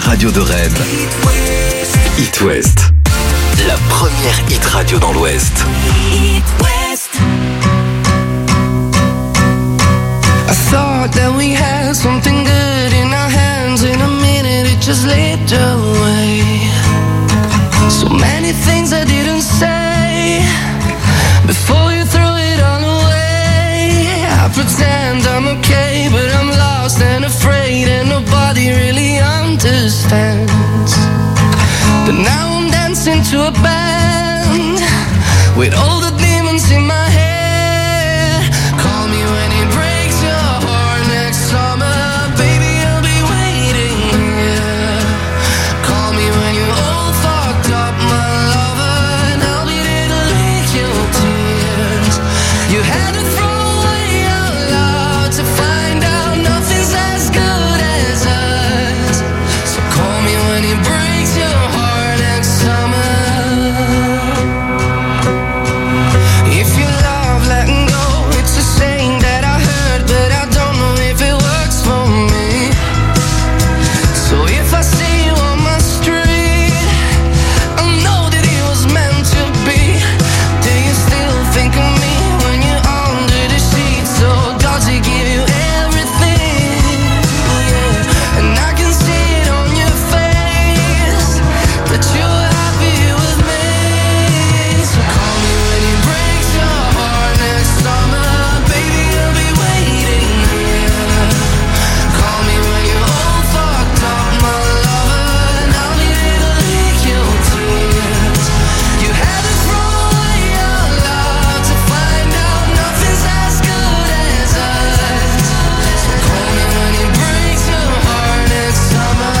radio de Rennes. It West. La première hit radio dans l'Ouest. It West. I thought that we had something good in our hands. In a minute it just slipped away. So many things I didn't say before you threw it all away. I pretend I'm okay, but I'm lost and afraid, and nobody really understands. But now I'm dancing to a band with all the demons in my head. Call me when it breaks your heart next summer, baby, I'll be waiting here. Call me when you're all fucked up, my lover, and I'll be there to lick your tears. You had to throw away your love to find out nothing's as good as us. So call me when it breaks your heart next summer. If you love letting go, it's a saying that I heard, but I don't know if it works for me. So if I see you on my street, I know that it was meant to be. Do you still think of me when you're under the sheets? So does he give you everything? Yeah. And I can see it on your face that you're happy with me. So call me when it breaks your heart next summer, baby, I'll be waiting here. Call me when you're all fucked up, my lover, and I'll be there to lick your tears. You had to throw away your love to find out nothing's as good as us. So call me when it breaks your heart next summer.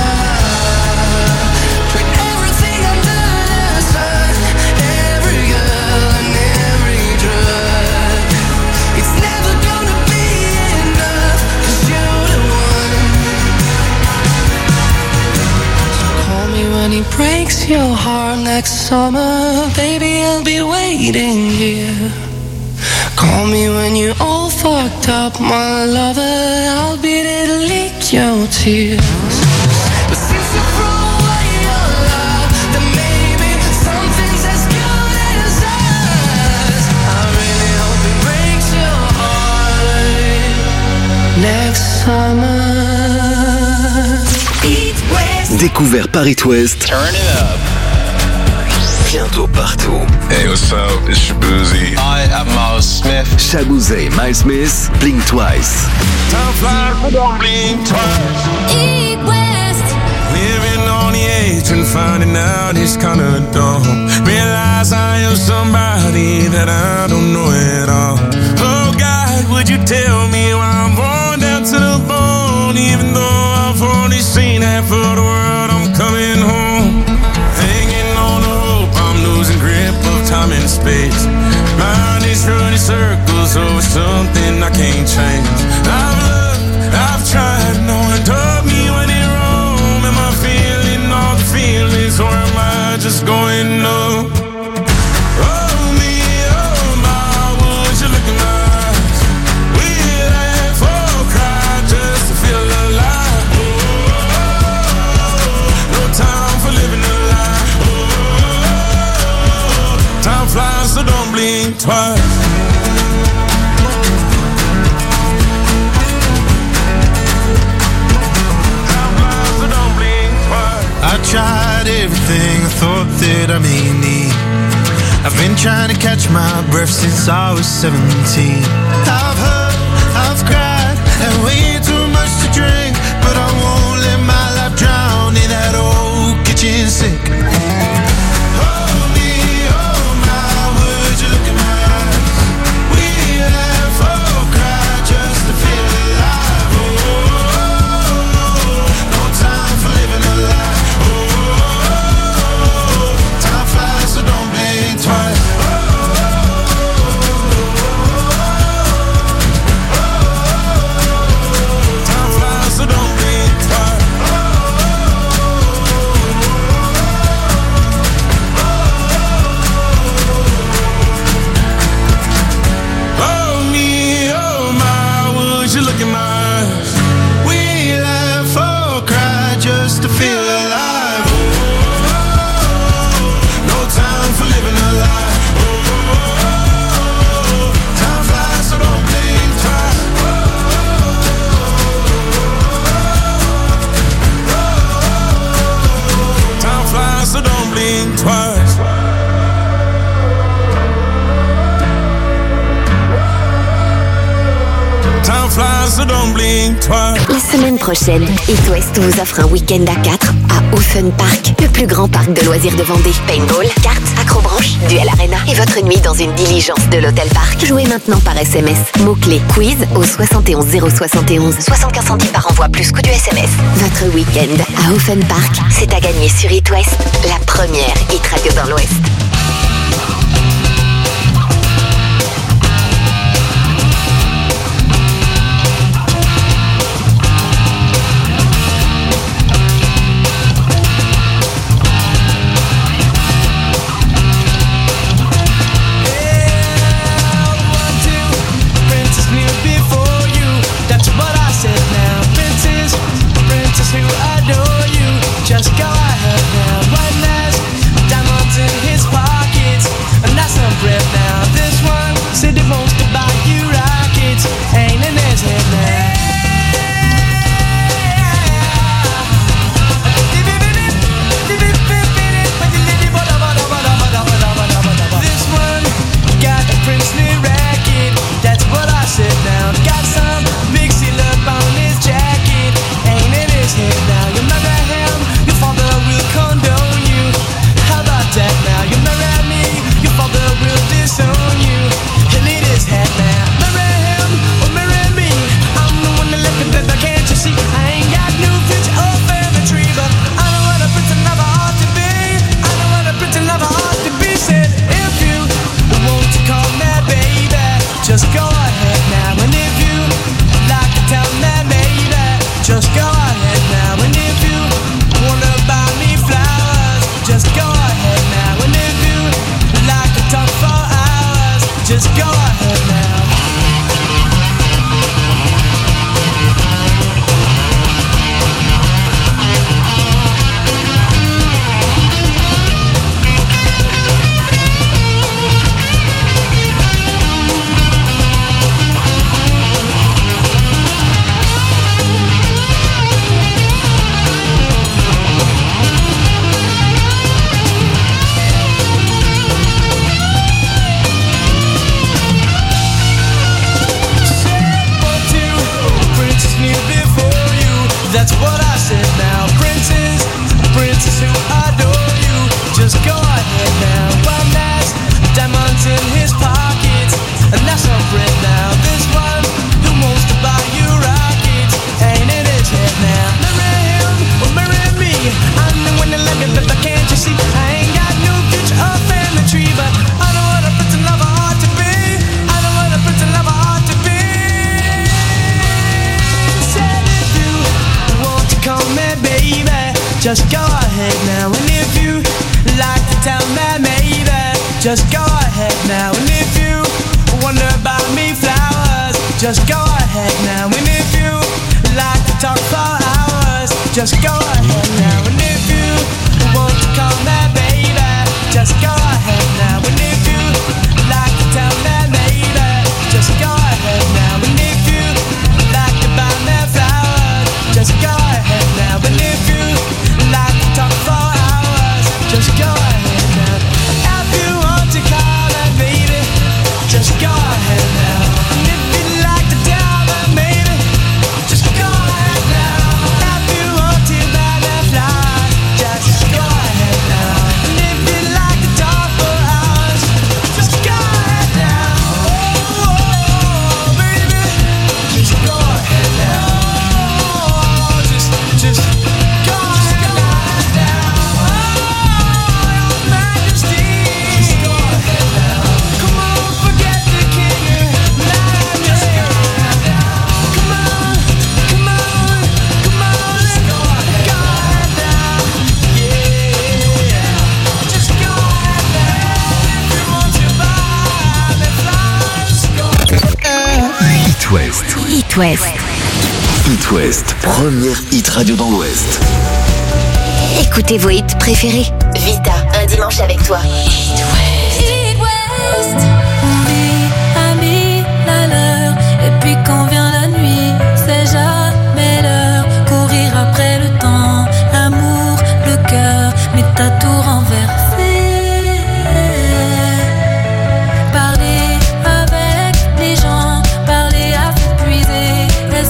With everything under the sun, every girl and every drug, it's never gonna be enough, 'cause you're the one. So call me when it breaks your heart next summer, baby, I'll be waiting here. Call me when you're all fucked up, my lover, I'll be there to lick your tears. But since you threw away your love, then maybe something's as good as us. I really hope it breaks your heart next summer. It West. Découvert par It West. Turn it up. Bientôt partout. Hey, what's up? It's Shabuzi. Hi, I'm Miles Smith. Shabouzey, Miles Smith, Blink Twice. Time flies, we don't blink twice. It West. Living on the edge and finding out it's kinda dumb. Realize I am somebody that I don't know at all. Oh God, would you tell me why I'm worn down to the bone? Even though I've only seen half of the world, I'm coming home. Hanging on the hope, I'm losing grip of time and space. Mind is running circles over something I can't change. I've looked, I've tried, no one told me when it wrong. Am I feeling all the feelings, or am I just going numb? Oh me, oh my, would you look in my eyes? We laugh or cry just to feel alive. Oh, no time for living a lie. Oh, time flies, so don't blink twice. I tried everything I thought that I may need. I've been trying to catch my breath since I was 17. I've hurt, I've cried, and way too much to drink, but I won't let my life drown in that old kitchen sink. Oh me, oh my, would you look in my eyes? We laugh or cry just to feel alive. Oh, no time for living a lie. Time flies, so don't blink twice. Time flies, so don't blink twice. so don't blink twice. La semaine prochaine, It West vous offre un week-end à 4 à Offen Park, le plus grand parc de loisirs de Vendée. Paintball, cartes, acrobranche, duel arena et votre nuit dans une diligence de l'Hôtel Parc. Jouez maintenant par SMS. Mots-clés quiz au 71 071. 75 centimes par envoi plus coût du SMS. Votre week-end à Offen Park, c'est à gagner sur It West, la première hit radio dans l'Ouest. Just go ahead now, one last diamonds in his pockets, and that's some breath now. This one said he wants to buy you rockets, ain't in his head now. This one got a princely racket, that's what I said now. Got some big seal up on his jacket, ain't in his head now. You remember him? Your father will condone you. How about that now? You marry me, your father will disown you. He'll eat his head now. Marry him or marry me, I'm the one that left it better, can't you see? I ain't got no future or family tree, but I know what a prince and lover ought to be. I know what a prince and lover ought to be. Said if you want to call me baby, just go ahead now. And if you like to tell me maybe, just go ahead now. And if you wanna buy me flowers, just go ahead now. And if you like to talk for hours, just go ahead now. That's what I said now. Princess, princess who adore you, just go ahead now. One last diamonds in his pockets, and that's some bread now. This one who wants to buy you rockets, ain't in his head now. Marry him or marry me, I'm the one that like it, but can't you see? I ain't got no future or family tree, but I know what a prince and lover ought to be. I know what a prince and lover ought to be. Said if you want to call me baby, just go ahead now. And if you like to tell me maybe, just go ahead now. And if you wanna buy me flowers, just go ahead now. And if you like to talk for hours, just go ahead now. And if you want to call me baby, just go ahead now. And if you like to tell me maybe, just go ahead now. And if you like to buy me flowers, just go ahead now. And if you like to talk for hours, just go ahead now. If you want to call me baby, just go ahead now. And if you like to tell me maybe, just go ahead now. If you want to buy me flowers, just go ahead now. And if you like to talk for hours, just go ahead now. Oh, baby, just go ahead now. Just go ahead now. Oh, your majesty. Just go ahead now. Come on, forget the king. Now just go ahead now. Come on, come on, come on. Just go ahead now. Yeah. Just go ahead now. If you want to buy me flowers, go ahead. It West. It West. It West, première hit radio dans l'Ouest. Écoutez vos hits préférés. Vita, un dimanche avec toi. It West. It West. On vit à 1000 à l'heure, et puis quand vient la nuit, c'est jamais l'heure. Courir après le temps, l'amour, le cœur, mais t'as tout renversé. Parler avec les gens, parler à s'épuiser,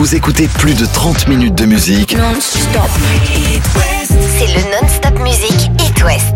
Vous écoutez plus de 30 minutes de musique Non-stop. C'est le non-stop musique It West.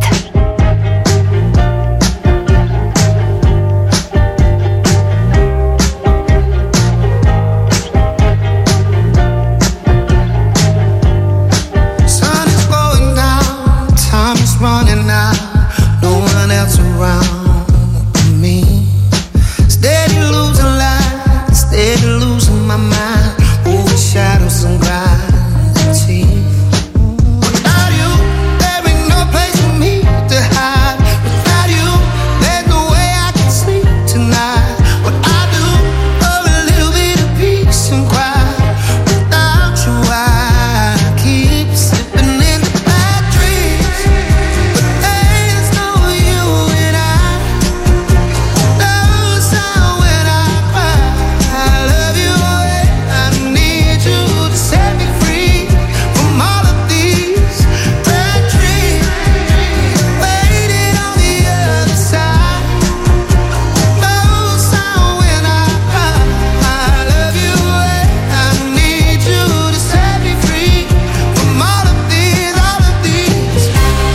Sun is going down, time is running out, no one else around me. Steady losing light, steady losing my mind, over shadows and gravity. Without you, there ain't no place for me to hide. Without you, there's no way I can sleep tonight. What I do for a little bit of peace and quiet. Without you, I keep slipping into bad dreams. But there's no you and I. No sound when I cry. I love you, I need you to set me free from all of these bad dreams. Waiting on the other side. No sound when I cry. I love you, I need you to set me free from all of these bad dreams.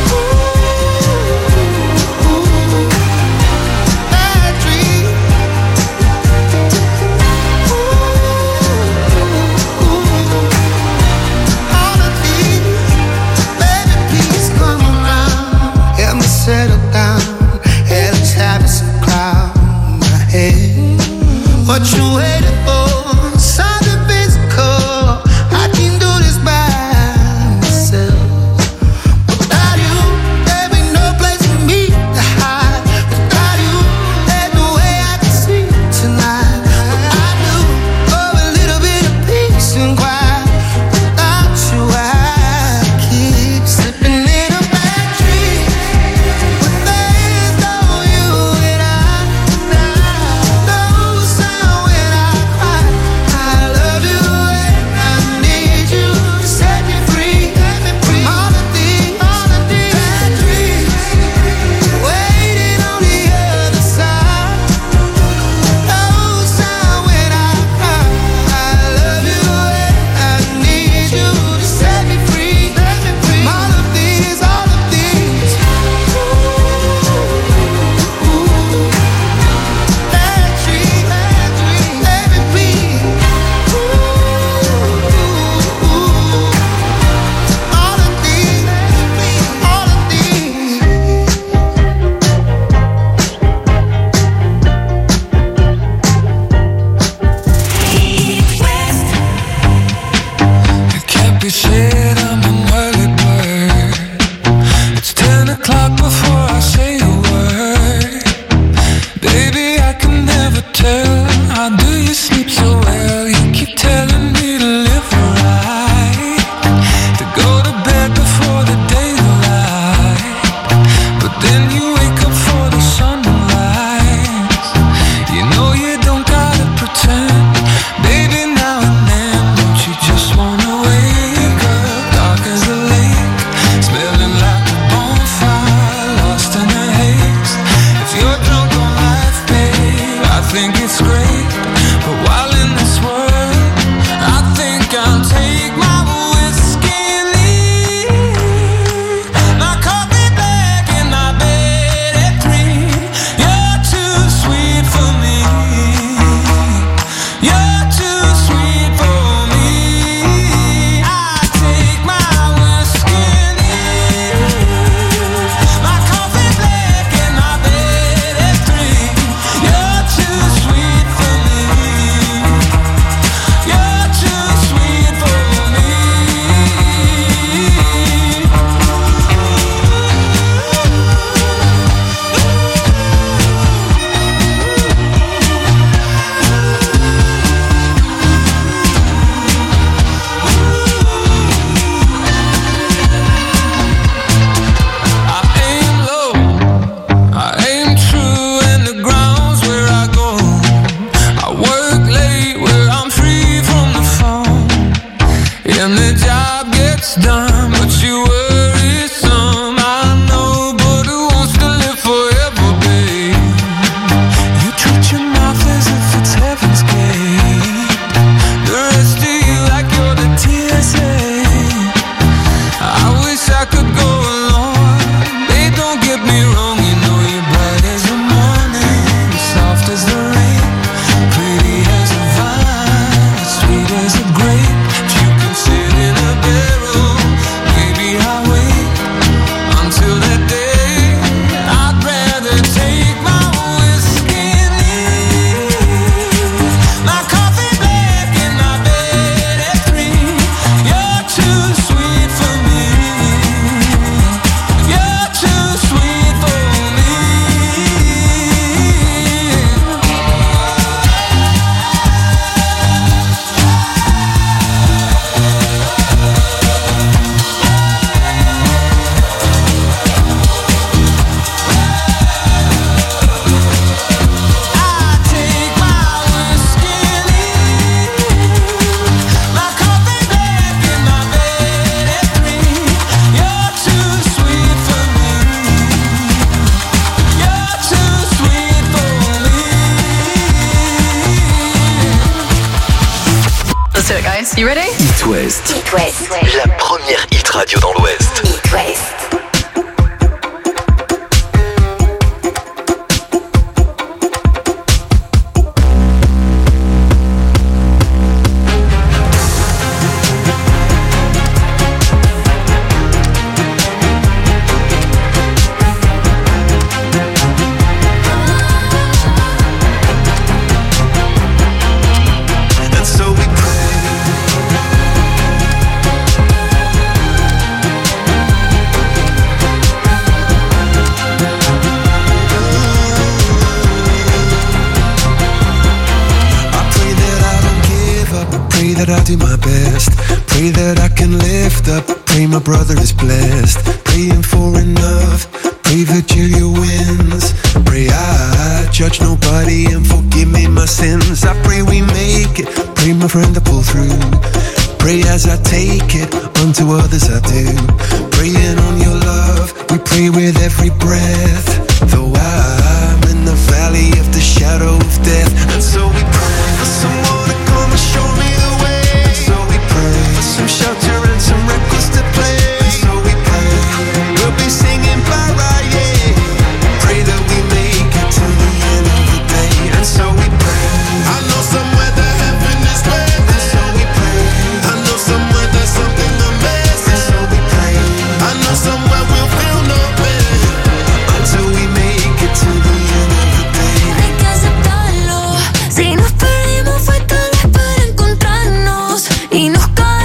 All of these, baby, please come around. Help me settle down. Hell is having some cloud in my head. What you waiting for? Something physical. I can do this by myself. Without you, there ain't no place for me to hide. Without you, there's no way I can sleep tonight. What I do for a little bit of peace and quiet. Without you, I keep slipping in a bad dream. But there's no you and I. No sound when I cry. I love you and I need you to set me free from all of these bad dreams. Waiting on the other side. No sound when I cry. I love you and I need you to set me free from all of these bad dreams. Baby, please. All of these. It can't be said I'm an early bird. It's 10 o'clock before I say a word. Baby, I can never tell. How do you sleep so well? You keep telling me to live right, to go to bed before the daylight. But then you wake up for the sunrise. You know you don't gotta pretend. Baby, now and then, don't you just wanna wake up dark as a lake, smelling like a bonfire, lost in a haze. If you're drunk on life, babe, I think it's great. But while in this world, I think I'll take my whiskey and leave. My coffee black and my bed at 3. You're too sweet for me. You're too sweet for me. I take my whiskey and leave. My coffee black and my bed at 3. You're too sweet for me. You're too sweet for me. I aim low, I aim true, and the ground's where I go. I work late where I'm free from the phone, and the job gets done, but you worry some. I know, but who wants to live forever, babe? You treat your mouth as if it's heaven's gate. The rest of you You ready? It West. It West. La première hit radio dans l'Ouest. It West. That I do my best, pray that I can lift up, pray my brother is blessed, praying for enough, pray Virgilia wins, pray I judge nobody and forgive me my sins, I pray we make it, pray my friend to pull through, pray as I take it, unto others I do, praying on your love, we pray with every breath, though I'm in the valley of the shadow of death, and so we pray for someone to come and show me the way. For some shelter and some records to play. So we pray, we'll be singing Mariah. Pray that we make it to the end of the day. And so we pray, I know somewhere the heaven is waiting. And so we pray, I know somewhere there's something amazing. And so we pray, I know somewhere we'll feel no pain until we make it to the end of the day. Hay que aceptarlo. Si nos perdimos fue tal vez para encontrarnos y nos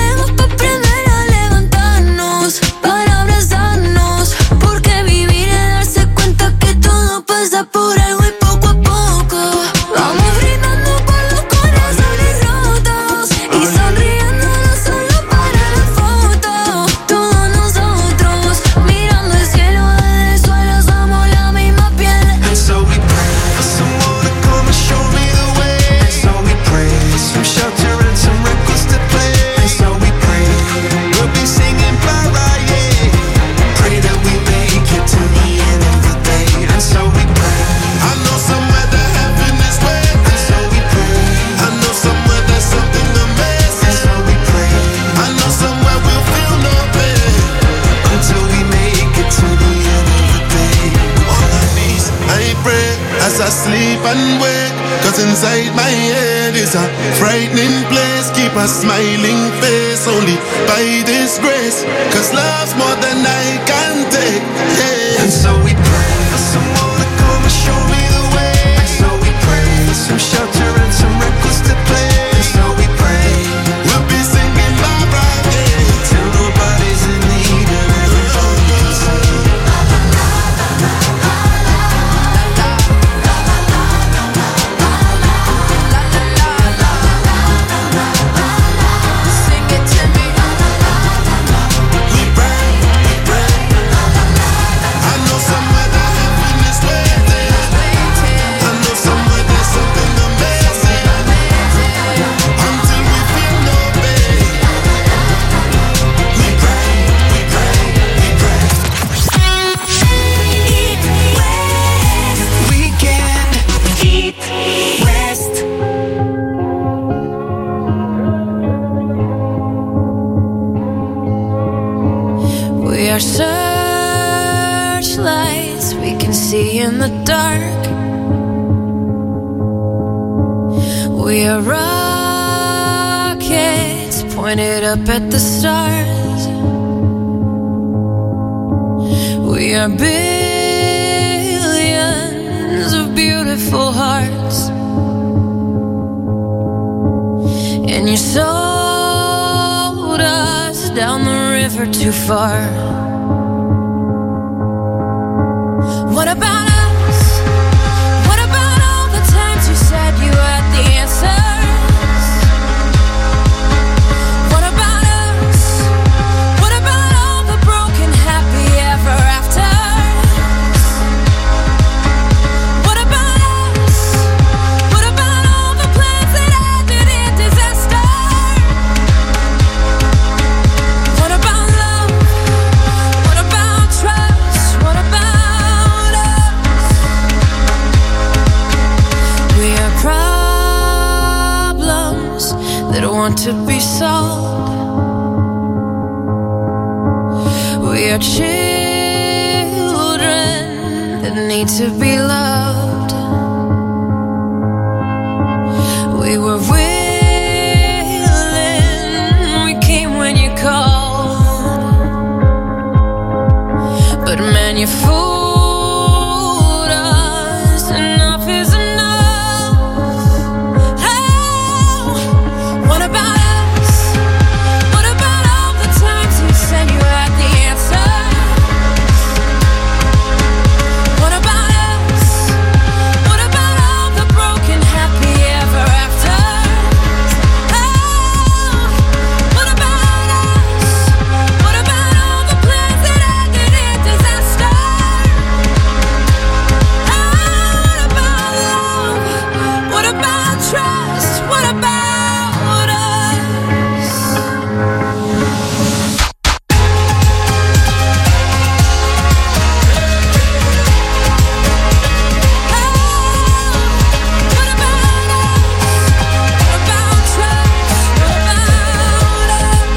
por algo y poco a poco vamos brindando con los corazones rotos y sonriendo no solo para la foto. Todos nosotros mirando el cielo desde el suelo somos la misma piel. And so we pray for someone to come and show me the way. And so we pray for some shelter and some records to play. And so we pray we'll be singing Mariah. Pray that we make it to the end of the day. And so we I know somewhere the heaven is waiting. And so we pray. I know somewhere there's something amazing. And so we pray. I know somewhere we'll feel no pain until we make it to the end of the day. On our knees, I pray as I sleep and wake. 'Cause inside my head is a frightening place. Keep a smiling face only by this grace. 'Cause love's more than I can take. Yeah. And so we pray for someone to come and show me the way. And so we pray for some shelter and some records to play. And so we pray we'll be singing Mariah till nobody's in need and everybody can sing. Sing it to me. We pray, we pray. I know somewhere the heaven is waiting. I know somewhere there's something amazing until we feel no pain. We pray, we pray, we pray. Weekend Eat West. We are searchlights we can see in the dark. We are rockets pointed up at the stars. We are billions of beautiful hearts. And you sold us down the river too far. What about us? What about all the times you said you had the answers? What about us? What about all the broken happy ever afters? What about us? What about all the plans that ended in disaster? What about love? What about trust? What about us? are children that need to be loved. We were willing, we came when you called, but man, you fooled us. Enough is enough. Oh, what about us? What about all the times you said you had the answer? What about us? What about all the broken happy ever after? Oh, what about us? What about all the plans that ended in disaster? Oh, what about love? What about trust? What about us? What about trust? What about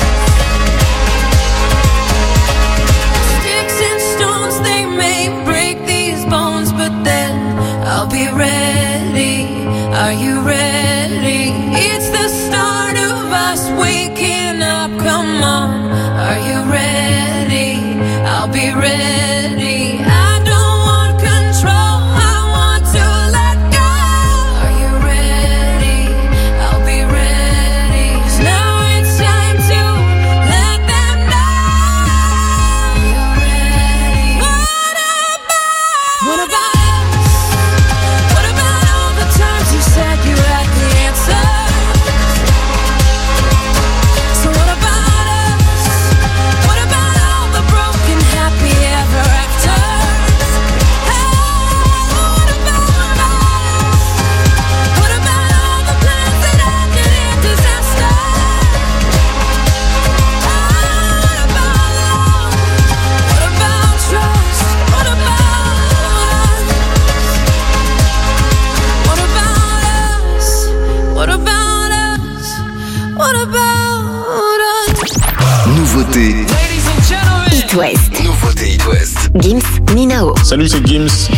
us? Sticks and stones, they may break these bones, but then I'll be ready. Are you ready? It's the start of us waking up. Come on, are you ready? I'll be ready. I don't want control, I want to let go. Are you ready? I'll be ready. 'Cause now it's time to let them know. Are you ready? What about us? What about all the times you said you had the answer? So what about us? What about all the broken happy ever after? Oh, what about us? What about all the plans that ended in disaster? Oh, what about love? What about trust? What about us? What about us? What about us? What about us? Nouveauté. Ladies and gentlemen. It West. Nouveauté It West. Gims, Ninao. Salut, c'est Gims.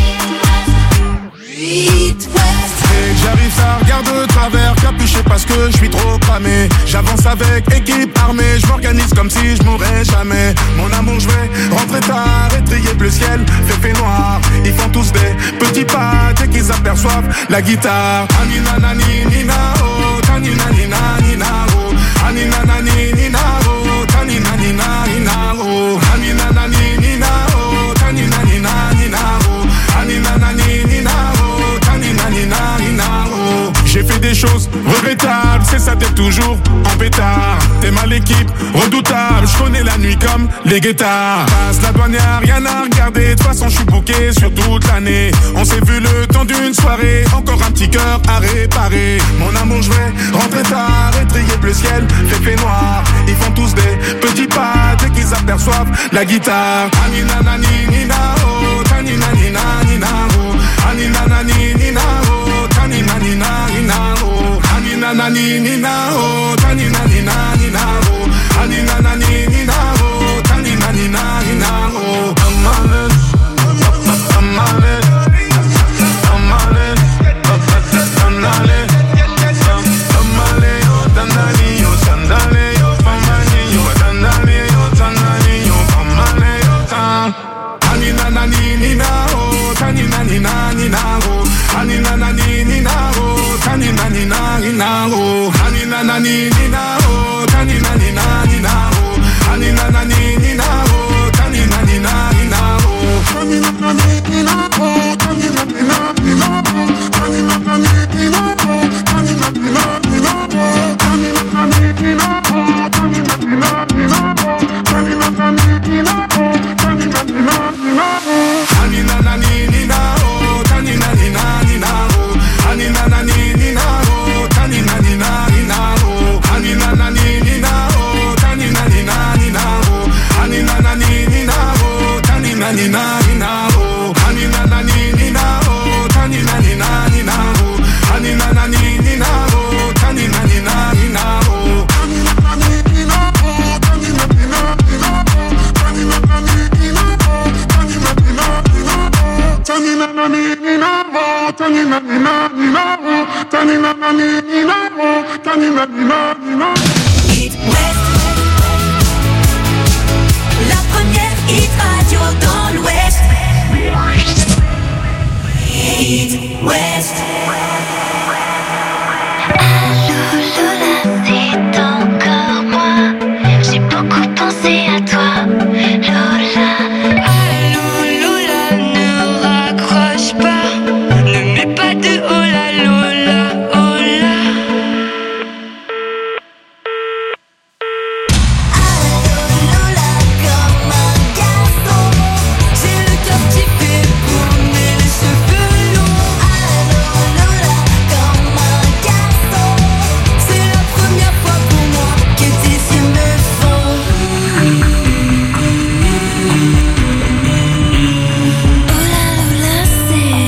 Et j'arrive, ça regarde de travers, capuché parce que je suis trop cramé. J'avance avec équipe armée, je m'organise comme si je mourrais jamais. Mon amour, je vais rentrer tard et trier bleu ciel, fait noir. Ils font tous des petits pas dès qu'ils aperçoivent la guitare. Anina nani nina oh, tanina nina nina oh. Anina nani nina oh, tanina nina nina oh. Anina nani nina oh, tanina nina nina oh. Anina nani nina oh, tanina nina nina oh. J'ai fait des choses regrettables, c'est ça t'es toujours en pétard. T'es mal l'équipe, redoutable, je connais la nuit comme les guettards. Passe la douane, y'a rien à regarder, de toute façon je suis booké sur toute l'année. On s'est vu le temps d'une soirée, encore un petit cœur à réparer. Mon amour, je vais rentrer tard et trier bleu ciel, fait noir. Ils font tous des petits pas dès qu'ils aperçoivent la guitare. Anina nani nina oh, tanina nina nina oh. Anina nani nina oh, tanina nina nina oh. Anina nani nina oh, tanina nina nina oh. Anina nani nina oh, tanina nina nina oh. Amalet, amalet, amalet, amalet, amalet, oh dandali, oh sandale, oh famani, oh dandali, oh dandali, oh famale, oh tan. Anina nani nina oh, tanina nina nina oh. Anina nani nina oh, tanina nina nina oh. Anina nani nina oh. It West, la première hit radio dans l'Ouest. It West. Lola, c'est encore moi. J'ai beaucoup pensé à toi, Lola. Allô Lola, ne raccroche pas. Ne mets pas de hola Lola, hola. Allô Lola, comme un garçon. J'ai le cœur qui fait tourner les cheveux longs. Allô Lola, comme un garçon. C'est la première fois pour moi que tes yeux me font. Lola, Lola, c'est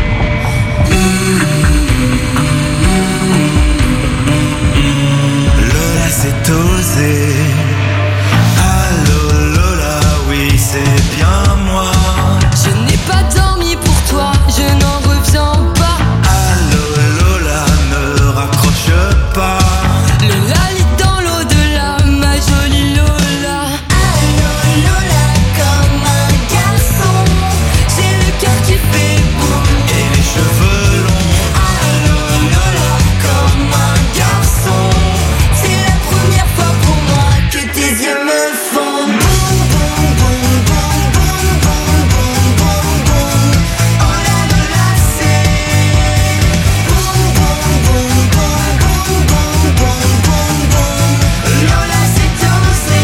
Lola, c'est osé. Allô Lola, oui c'est bien moi. Je n'ai pas dormi pour toi, je n'en reviens pas. Allô Lola, ne raccroche pas. Le lit dans l'au-delà, ma jolie Lola. Allô Lola, comme un garçon. J'ai le cœur qui fait boum. Et les cheveux longs. Allô Lola, comme un garçon. C'est la première fois pour moi que tes yeux me font boum, boum, boum, boum, boum, boum, boum, boum, boum. Oh là Lola, c'est boum, boum, boum, boum, boum, boum, boum, boum, boum. Lola, c'est osé.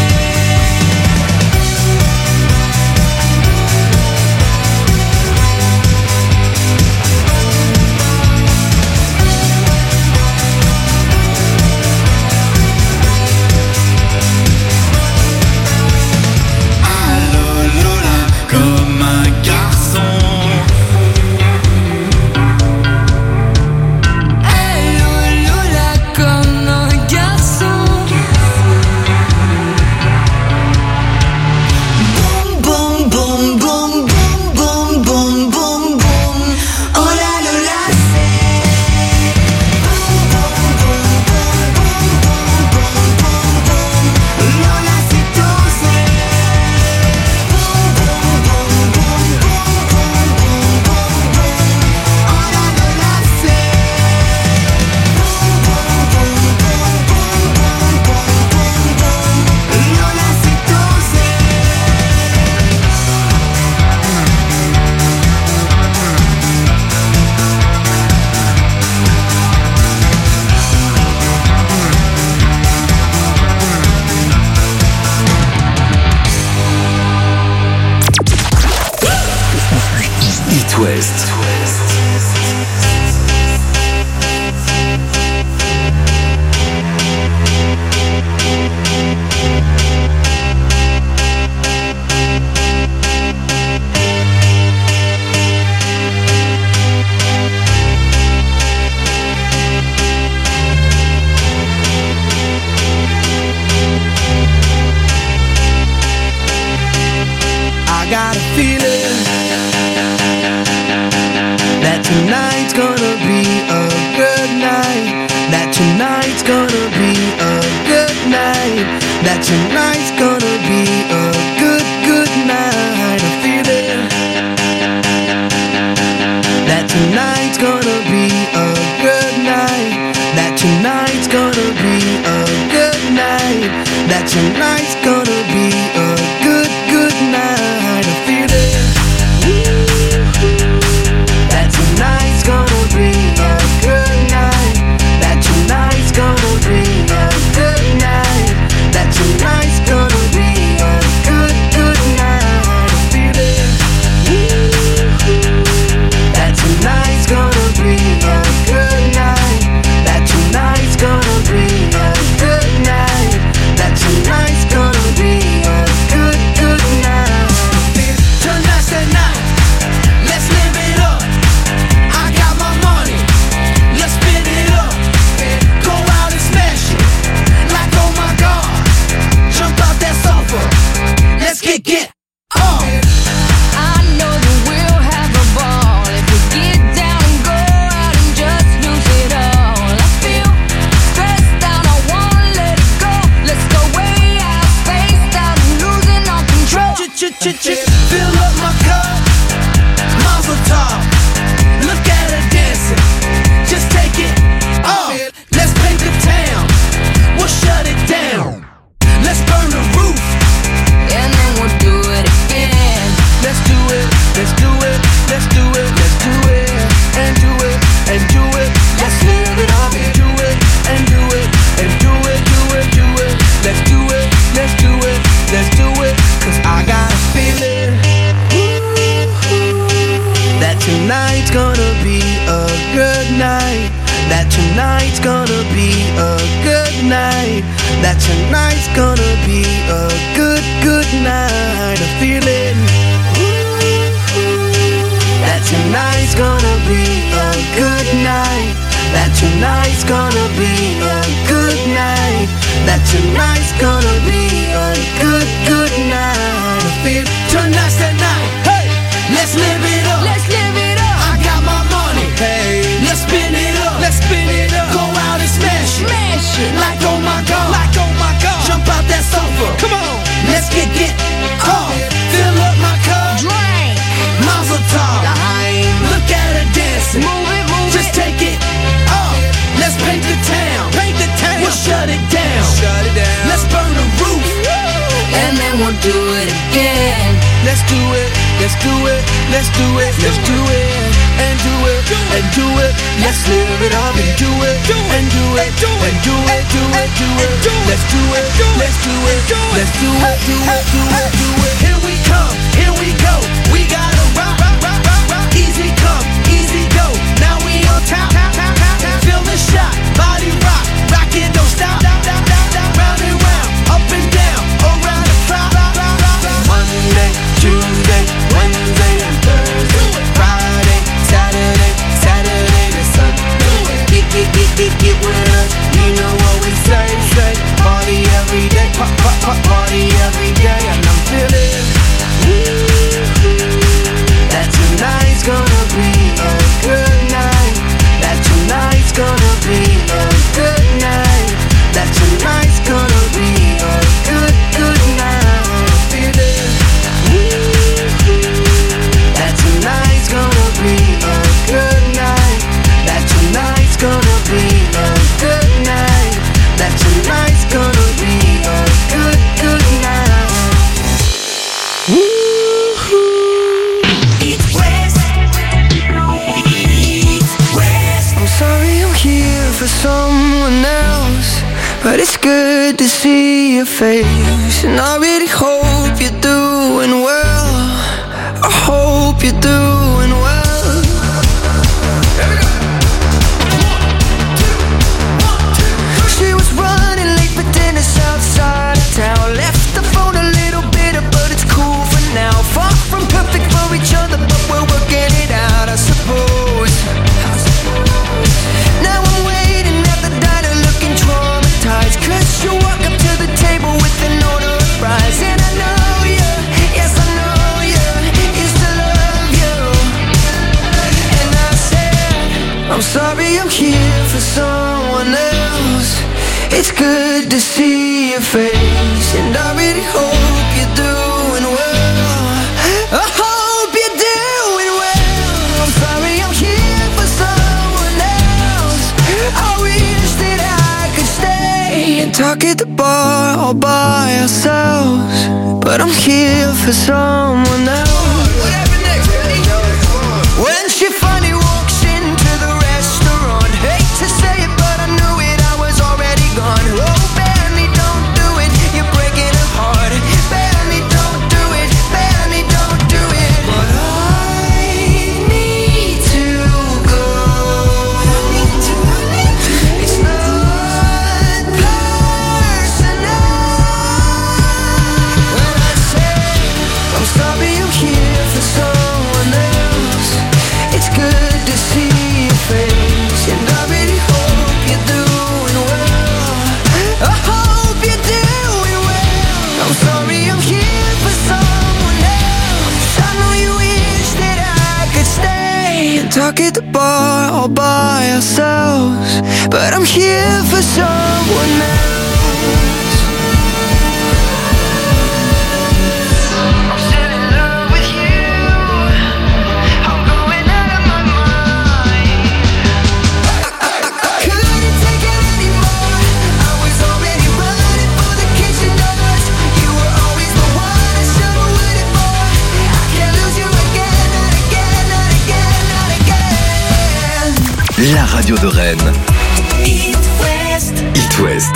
Allô Lola, comme un garçon. Allô Lola, comme un garçon. Boum, boum, boum, boum, boum, boum, boum, boum, boum. Oh là Lola, c'est boum, boum, boum, boum, boum, boum, boum, boum, boum. Lola, c'est osé. Boum, boum, boum, boum, boum, boum, boum, boum, boum. Oh là Lola, c'est boum, boum, boum, boum, boum, boum, boum, boum, boum. Lola, c'est osé. It West. I got a feeling that tonight's gonna be a good night. That tonight's gonna be a good night. That tonight's gonna be a good, good night. A feeling that tonight's gonna be a good night. That tonight's gonna be a good night. That tonight's gonna be a good, good night. A feeling that tonight's gonna be a good night. That tonight's gonna be a good night. That tonight's gonna be a good, good night. A feeling that tonight's gonna be a good night. That tonight's gonna be a good night. That tonight's gonna be a good, Fill up my cup, Mazel tov. Look at her dancing, just take it off. Let's paint the town, we'll shut it down. Let's burn the roof, and then we'll do it again. Let's do it, let's do it, let's do it, let's do it, and do it, and do it. Let's live it up and do it, and do it, and do it, do it, do it. Let's do it, let's do it, let's do it. 'Cause I got a feeling that tonight's gonna be a good night. That tonight's gonna be a good night. That tonight's gonna be a good, good night. A feeling that tonight's gonna be a good night. That tonight's gonna be a good night. That tonight's gonna be a good, good night. I feel tonight's the night. Hey, let's live it up. Let's live it up. I got my money. Hey, let's spin it up. Let's spin it up. Go out and smash it. Smash it. Like oh my god. Like oh my god. Jump out that sofa. Come on. Let's get off. Fill up my cup. Drink. Mazel tov. Look at her dancing. Move it, move it. Just take it off. Let's paint the town. Paint the town. We'll shut it down. Shut it down. Let's burn the roof. And then we'll do it again. Let's do it. Let's do it. Let's do it. Let's do it. And do it. And do it. Let's live it up and do it. And do it. And do it. Do it. Do it. Let's do it. Let's do it. Let's do it. Do it. Do it. Do it. Here we come. Here we go. We gotta rock. Easy come. Easy go. Now we on top. Feel the shot. Body rock. Rock it. Don't stop. Round and round. Up and down. Around the clock. Monday, Tuesday, Wednesday, and Thursday. Friday, Saturday, Saturday to Sunday. Get with us. You know what we say. Party every day. Party every day. And I'm feeling that tonight's gonna be a good night. That tonight's gonna be a good night. That tonight's gonna be a good, good night. Feeling that tonight's gonna be a good night. That tonight's gonna be a good night. That tonight's gonna be a good, good night. East West. I'm sorry I'm here for someone else, but it's good to see your face. And I really hope you're doing well. I hope you're doing well. She was running late for dinner south side of town. Left the phone a little bitter, but it's cool for now. Far from perfect for each other, but we're working it out, I suppose. Now I'm waiting at the diner looking traumatized, 'cause you walk up to the table with an order of fries. And I know you, yes I know you, used to love you. And I said, I'm sorry I'm here for someone else. It's good to see your face, and I really hope you're doing well. I hope you're doing well. I'm sorry I'm here for someone else. I wish that I could stay and talk at the bar all by ourselves, but I'm here for someone else. When she finally walks into the restaurant, hate to say it, but I knew it, I was already gone. Oh, Benny, don't do it, you're breaking her heart. Benny, don't do it, Benny, don't do it. But I need to go. It's not personal. When I say I'm sorry I'm here for someone else, it's good to see your face, and I really hope you're doing well. I hope you're doing well. I'm sorry I'm here for someone else. I know you wish that I could stay and talk at the bar all by ourselves, but I'm here for someone else. I'm sitting la radio de Rennes. It West. It West.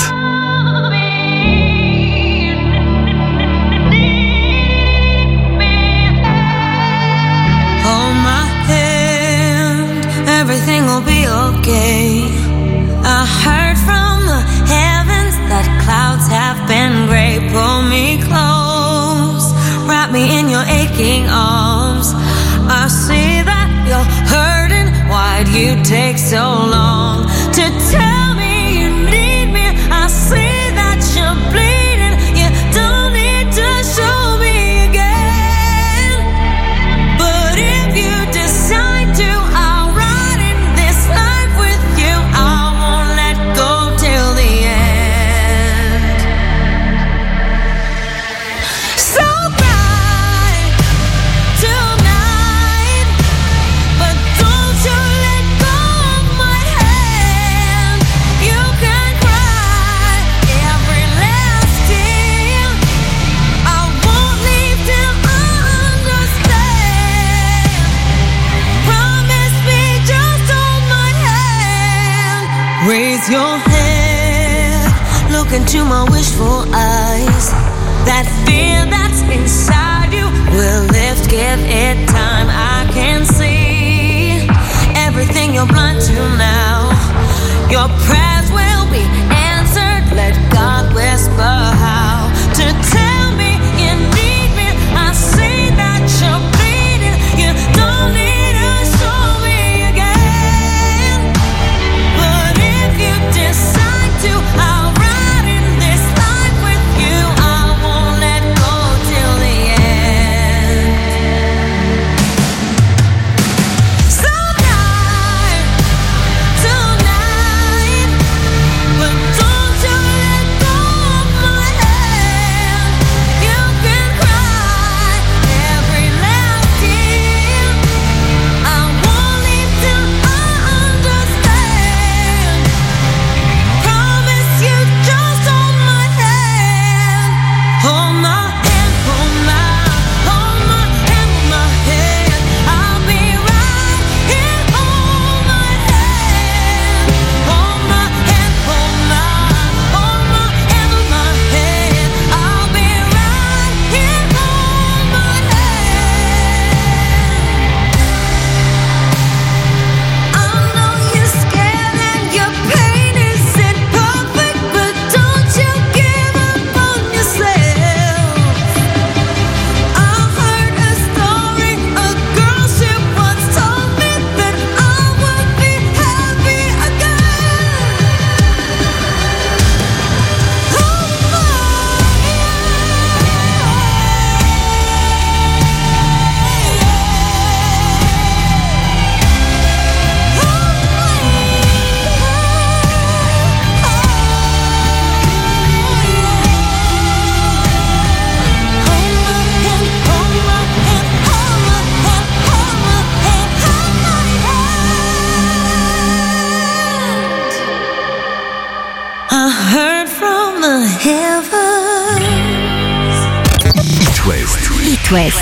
Hold my hand, everything will be okay. I heard from the heavens that clouds have been gray. Pull me close, wrap me in your aching arms. I see that you're hurting. Why'd you take so long to tell me you need me? I see that you're bleeding. You don't need to show me again. But if you decide to, I'll ride in this life with you. I won't let go till the end. So bright tonight, but don't you let go of my hand. You can cry every last tear. I won't leave till I understand. Promise me, just hold my hand. Raise your head, look into my wishful eyes. That fear that's inside you will lift, give it time. I can see everything you're blind to now. Your prayers will be answered. Let God whisper how to tell me you need me. I see that you're bleeding. You don't need to show me again. But if you decide to, I'll ride in this life with you. I won't let go till the end. So bright tonight, but don't you let go of my hand. You can cry every last tear. I won't leave till I understand. Promise you, just hold my hand. Hold my hand, hold my hand, hold my hand. I'll be right here. Hold my hand, hold my hand, hold my hand, hold my hand. I'll be right here. Hold my hand. I know you're scared and your pain isn't perfect, but don't you give up on yourself. I heard a story, a girl she once told me that I would be happy again. Hold my I heard from the heavens. It West. It West.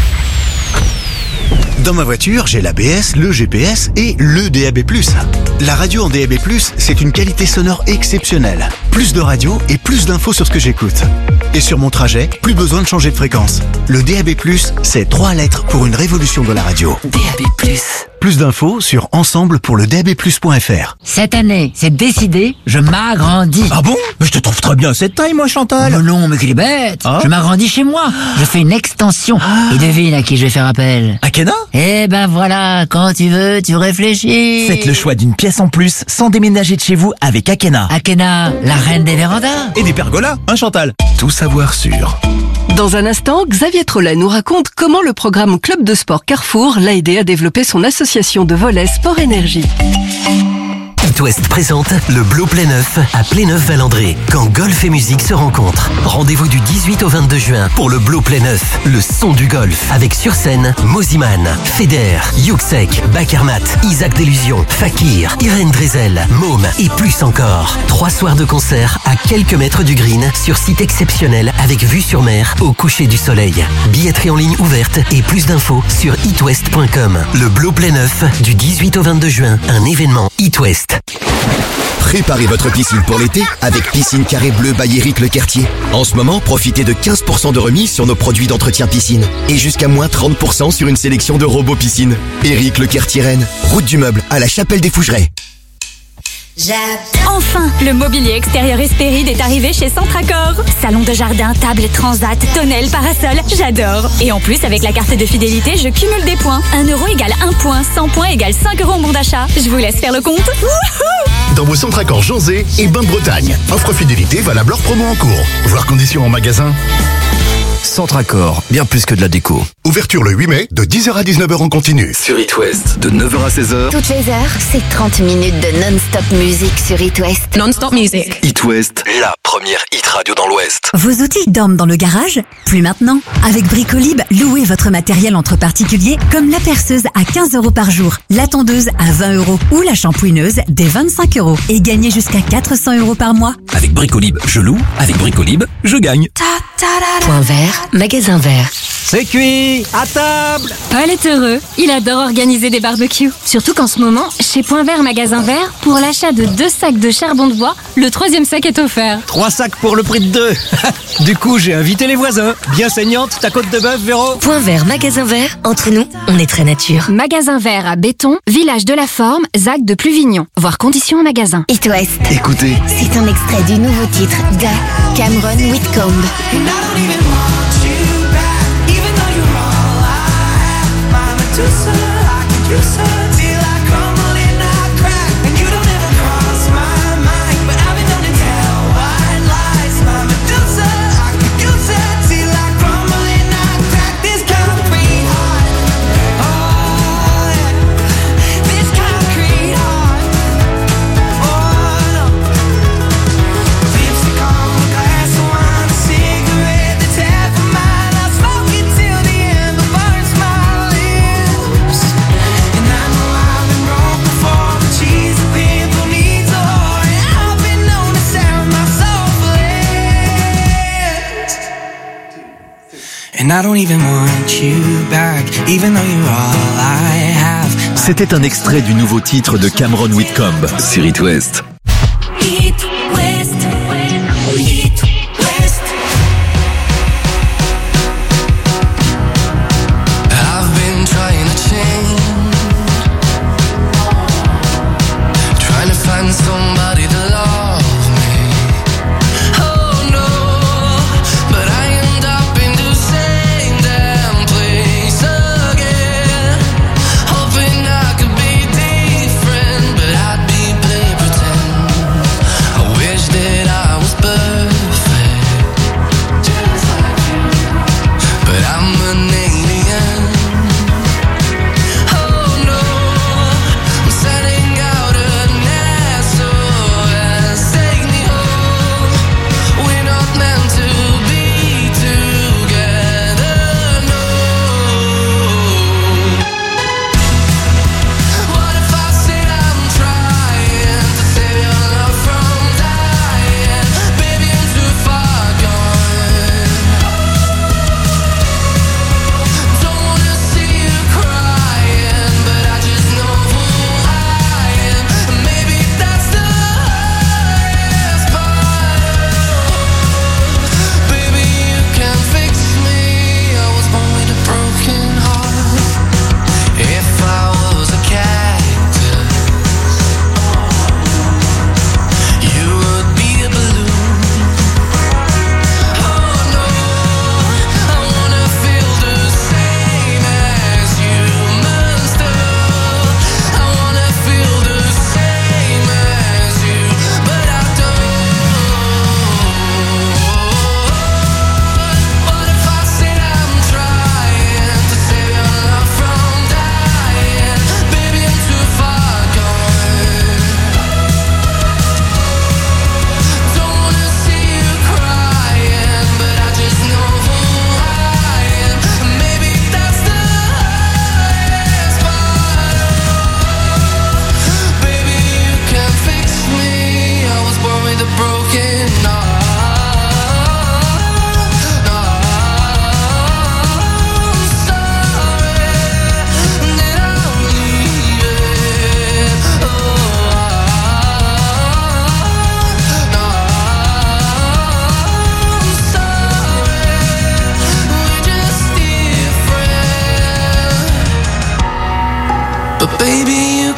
Dans ma voiture, j'ai l'ABS, le GPS et le DAB+. La radio en DAB+, c'est une qualité sonore exceptionnelle. Plus de radio et plus d'infos sur ce que j'écoute. Et sur mon trajet, plus besoin de changer de fréquence. Le DAB+, c'est 3 lettres pour une révolution de la radio. DAB+. Plus d'infos sur ensemble-pour-le-DAB+.fr. Cette année, c'est décidé, je m'agrandis. Ah bon? Mais je te trouve très bien à cette taille, moi, Chantal. Non, mais qu'il est bête. Ah. Je m'agrandis chez moi. Je fais une extension. Et devine à qui je vais faire appel. Akena? Eh ben voilà, quand tu veux, tu réfléchis. Faites le choix d'une pièce en plus sans déménager de chez vous avec Akena. Akena, la reine des vérandas. Et des pergolas, hein, Chantal? Tout savoir sur Dans un instant, Xavier Trollet nous raconte comment le programme Club de Sport Carrefour l'a aidé à développer son association de volley Sport Énergie. It West présente le Blow Playneuf à Pléneuf-Valandré, quand golf et musique se rencontrent. Rendez-vous du 18 au 22 juin pour le Blow Playneuf, le son du golf, avec sur scène Moziman, Feder, Yuxek, Bakermat, Isaac Delusion, Fakir, Irène Drezel, Môme et plus encore. 3 soirs de concert à quelques mètres du green, sur site exceptionnel avec vue sur mer au coucher du soleil. Billetterie en ligne ouverte et plus d'infos sur itwest.com. Le Blow Playneuf du 18 au 22 juin, un événement It West. Préparez votre piscine pour l'été avec Piscine Carré Bleu by Eric Lequertier. En ce moment, profitez de 15% de remise sur nos produits d'entretien piscine et jusqu'à moins 30% sur une sélection de robots piscine. Eric Lequertier Rennes, route du meuble à la Chapelle des Fougerets. Enfin, le mobilier extérieur Hespéride est arrivé chez Centracor. Salon de jardin, table, transat, tonnelle, parasol, j'adore. Et en plus, avec la carte de fidélité, je cumule des points. 1 euro égale 1 point, 100 points égale 5 euros en bon d'achat. Je vous laisse faire le compte. Wouhou! Dans vos Centracor Janzé et Bain de Bretagne. Offre fidélité valable hors promo en cours. Voir conditions en magasin. Centracor, bien plus que de la déco. Ouverture le 8 mai, de 10h à 19h en continu. Sur It West, de 9h à 16h. Toutes les heures, c'est 30 minutes de non-stop musique sur It West. Non-stop music. It West, la première hit radio dans l'Ouest. Vos outils dorment dans le garage? Plus maintenant. Avec Bricolib, louez votre matériel entre particuliers, comme la perceuse à 15 € par jour, la tondeuse à 20 € ou la shampouineuse dès 25 €. Et gagnez jusqu'à 400 € par mois. Avec Bricolib, je loue. Avec Bricolib, je gagne. Point vert, magasin vert. C'est cuit, à table. Paul est heureux, il adore organiser des barbecues. Surtout qu'en ce moment, chez Point Vert Magasin Vert, pour l'achat de 2 sacs de charbon de bois, le 3e sac est offert. 3 sacs pour le prix de 2. Du coup, j'ai invité les voisins. Bien saignante, ta côte de bœuf, Véro. Point Vert Magasin Vert, entre nous, on est très nature. Magasin Vert à Béton, village de la Forme, ZAC de Pluvignon. Voir conditions en magasin. It West. Écoutez. C'est un extrait du nouveau titre de Cameron Whitcomb. C'était un extrait du nouveau titre de Cameron Whitcomb sur It West. It West. It West. I've been trying to change, trying to find somebody to love me. Oh no, but I end up in the same damn place again, hoping I could be different, but I'd be play pretend.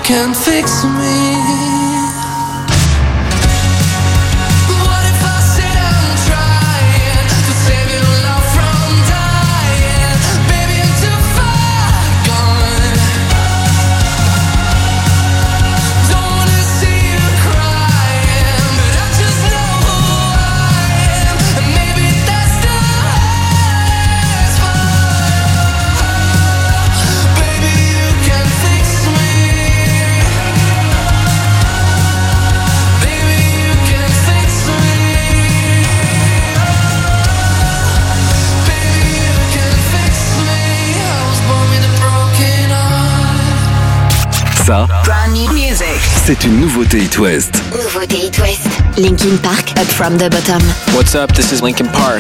can fix me. Ça, c'est une nouveauté It West. Nouveauté It West. Linkin Park, Up From The Bottom. What's up? This is Linkin Park.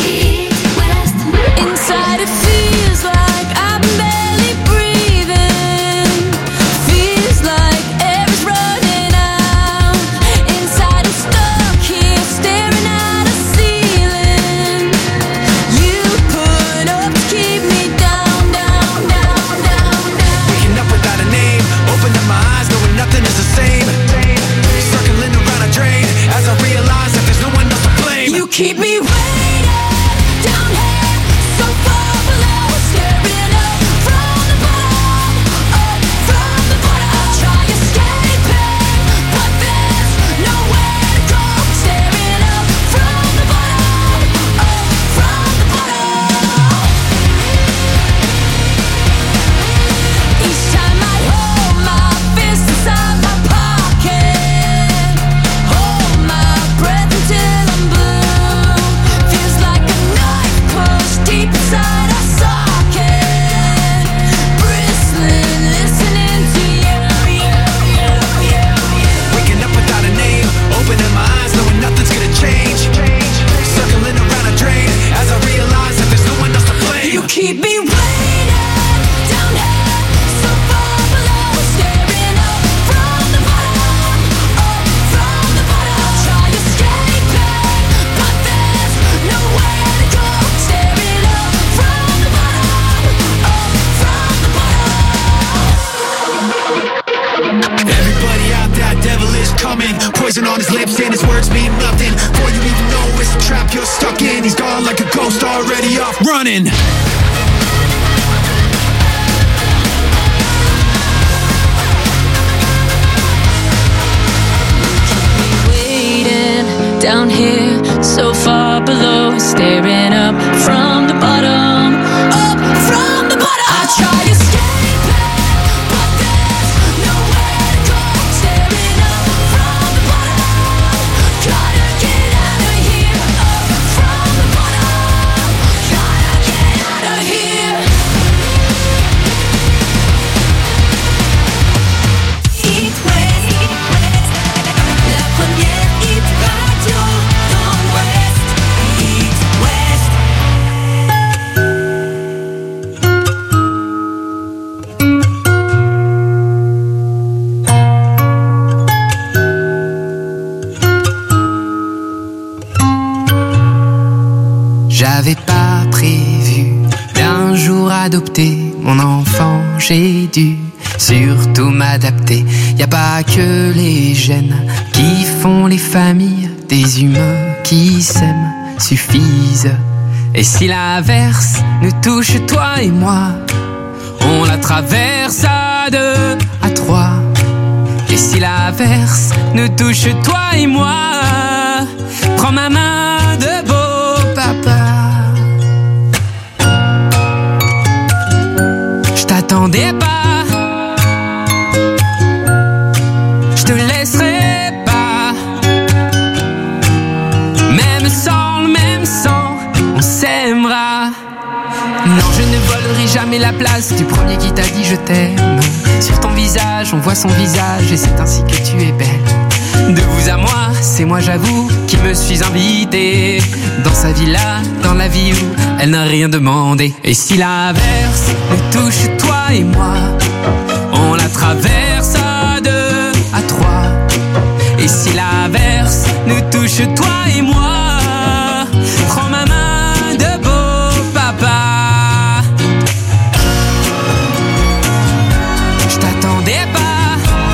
Inside it feels like I'm barely breathing. Feels like air's running out. Inside it's stuck here staring at a ceiling. You put up to keep me down, down, down, down, down. Waking up without a name, opening my eyes knowing nothing is the same. Circling around a drain as I realize that there's no one else to blame. You keep me waiting down here, so far below, staring up from the bottom, up from the bottom. I try escaping, but there's nowhere to go. Staring up from the bottom, up from the bottom. Each time I hold my fist inside my pocket, hold my breath until I'm blue. Feels like a knife pushed deep inside a socket. Bristling, listening to you. Waking up without a name, opening my eyes knowing nothing's gonna change. Circling around a drain as I realize that there's no one else to blame. You keep me waiting down here, so far below, staring up from the bottom, up from the bottom. I try escaping, but there's nowhere to go. Staring up from the bottom, up from the bottom. Everybody out there, devil is coming. Poison on his lips and his words mean nothing. Before you even know it's a trap you're stuck in. He's gone like a ghost already off running. Waiting down here, so far below, staring up from the bottom, up from the bottom. I try escaping, but there's nowhere to go. Staring up from the bottom, gotta get out of here. Up from the bottom, gotta get out of here. It West, la première hit radio dans l'Ouest. It West. J'avais pas prévu d'un jour adopter mon enfant, j'ai dû surtout m'adapter. Y a pas que les gènes qui font les familles, des humains qui s'aiment suffisent. Et si l'averse nous touche, toi et moi, on la traverse à deux, à trois. Et si l'averse nous touche, toi et moi, prends ma main de beau papa. Je t'attendais pas, je te laisserai pas. Même sans le même sang, on s'aimera. Non, je ne volerai jamais la place du premier qui t'a dit je t'aime. Sur ton visage, on voit son visage et c'est ainsi que tu es belle. De vous à moi, c'est moi j'avoue qui me suis invité dans sa villa, dans la vie où elle n'a rien demandé. Et si l'averse nous touche, toi et moi, on la traverse à deux, à trois. Et si l'averse nous touche, toi et moi, prends ma main de beau papa. Je t'attendais pas,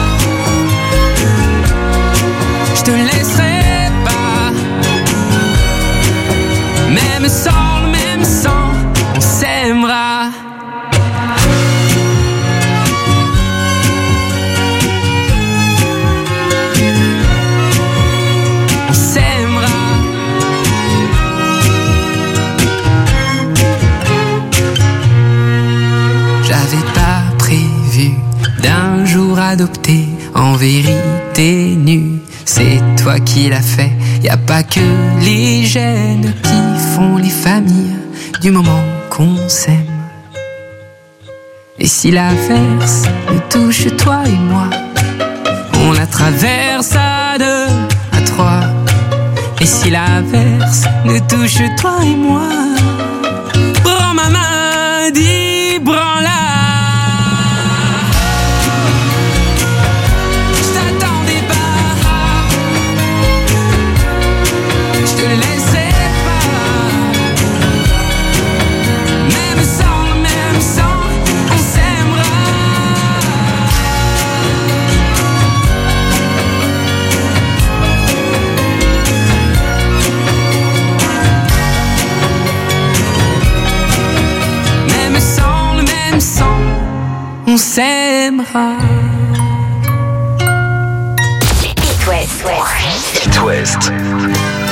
adopté, en vérité nu. C'est toi qui l'as fait, y a pas que les gènes qui font les familles du moment qu'on s'aime. Et si l'averse nous touche toi et moi, on la traverse à deux, à trois. Et si l'averse nous touche toi et moi, prends ma main, dis prends-la. Je t'attendais pas, je te laisserai pas. Même sans, on s'aimera. On s'aimera. It West.